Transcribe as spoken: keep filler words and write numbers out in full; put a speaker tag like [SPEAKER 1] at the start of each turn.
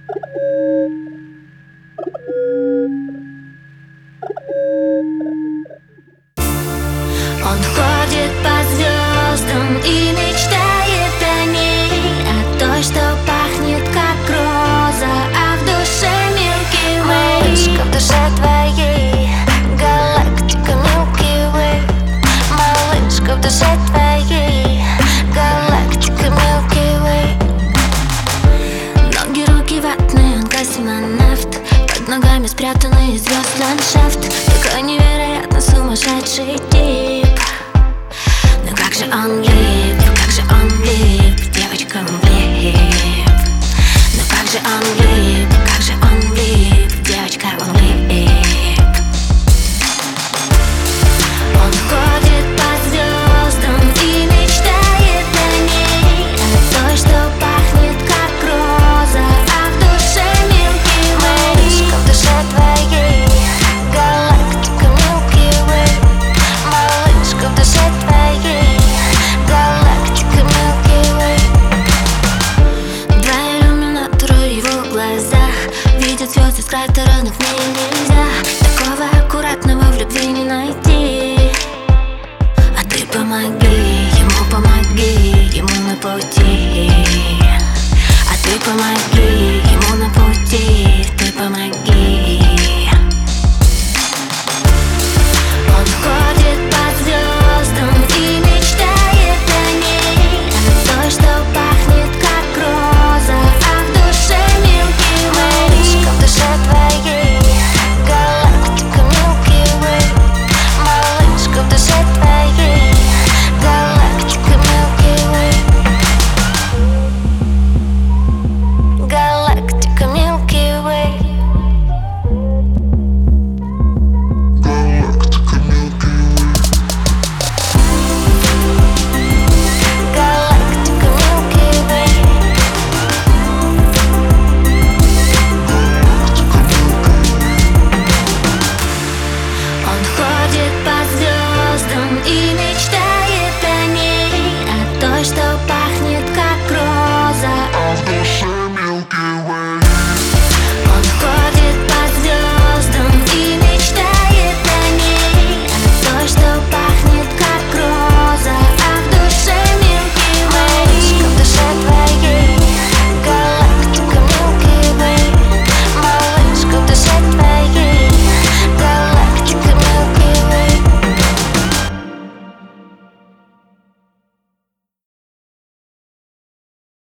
[SPEAKER 1] Он ходит по звездам и мечтает о ней, о той, что пахнет как роза, а в душе Milky Way. Малышка, в душе твоей галактика Milky Way. Малышка, в душе твоей галактика Milky Way. Ноги, руки ватные, он космонавт. Под ногами спрятанный звезд ландшафт. Такой невероятно сумасшедший тип. Но как же он лип, как же он лип, девочка влип. Но как же он лип, как же он лип, девочка он лип. Он ходит по звездам и мечтает о ней, о той, что пахнет как роза, а в душе Milky Way. Малышка, в душе твоей галактика Milky Way. Малышка, в душе твоей галактика Milky Way. Два иллюминатора в его глазах видят звезды с края разных миров.